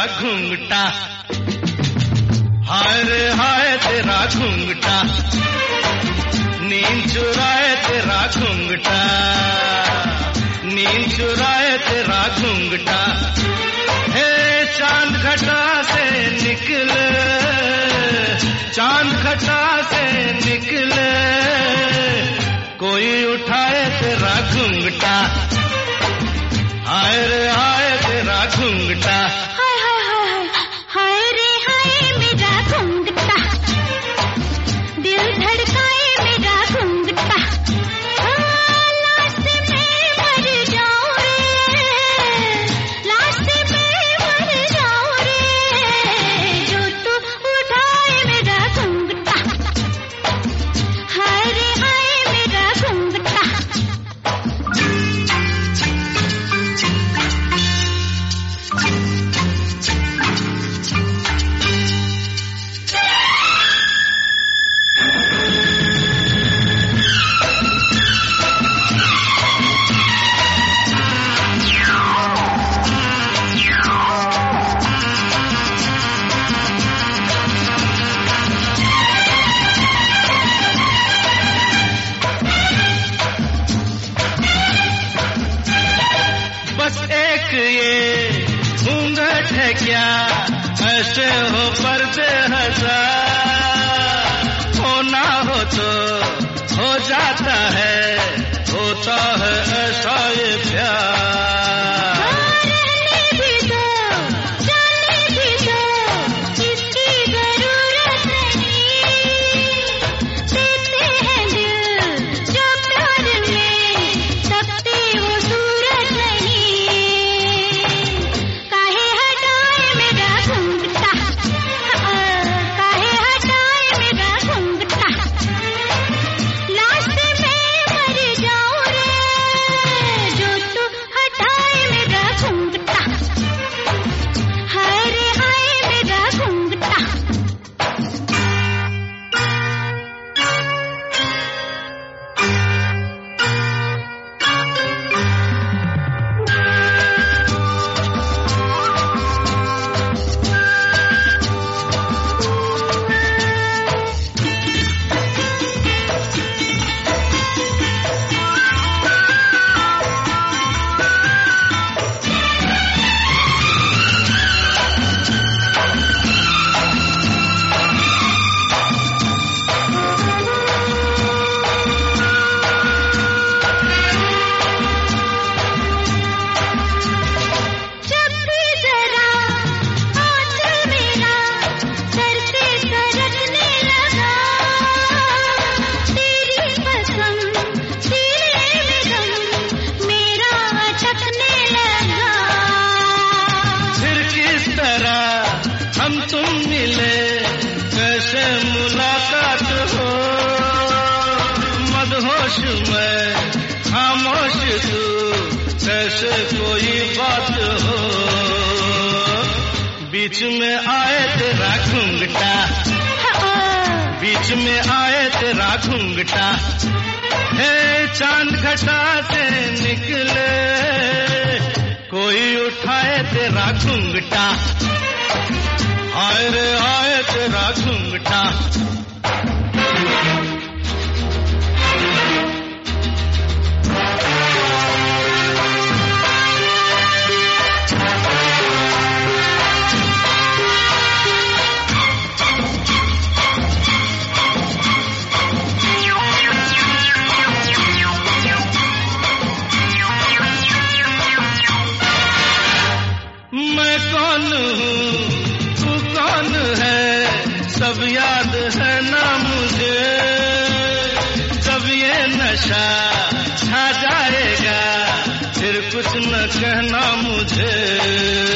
घूंघटा, हाय रे हाय तेरा घूंघटा, नींद चुराए तेरा घूंघटा, नींद चुराए तेरा घूंघटा। हे चांद घटा से निकले, चांद घटा से निकले, कोई उठाए तेरा घूंघटा, हाय रे हाय तेरा घूंघटा। हाय हाय हाय हाय रे हाय मेरा घूंघटा, दिल धड़काए मेरा घूंघटा। लास्ट में मर जाऊं रे, लास्ट में मर जाऊं रे, जो तू उठाए मेरा घूंघटा, हाय रे हाय मेरा घूंघटा। बस एक ये घूंघट है क्या, ऐसे हो पर्दे हजार, होना हो तो हो जाता है, होता है ऐसा ये प्यार। रहने भी दो, जाने भी दो, इसकी जरूरत नहीं, देते हैं दिल जो प्यार में, सबसे वो सूरत नहीं। काहे हटाए मेरा घूंघटा, काहे हटाए मेरा घूंघटा, लास्ट में मर जाऊं रे, जो तू हटाए मेरा घूंघटा, हाय रे हाय मेरा घूंघटा। जब भी जरा आंचल मेरा सर से सरकने लगा, तेरी पसंद सीने में गम मेरा अटकने लगा। फिर किस तरह हम तुम मिले, कैसे मुलाकात हो, मदहोश में खामोश तू, कैसे कोई बात हो, बीच में आए तेरा घूंघटा, बीच में आए तेरा घूंघटा। हे चांद घटा से निकले, कोई उठाए तेरा घूंघटा, हाय रे हाय तेरा घूंघटा। मैं कौन हूँ, तू कौन है, सब याद है ना मुझे, जब ये नशा छा जाएगा, फिर कुछ न कहना मुझे।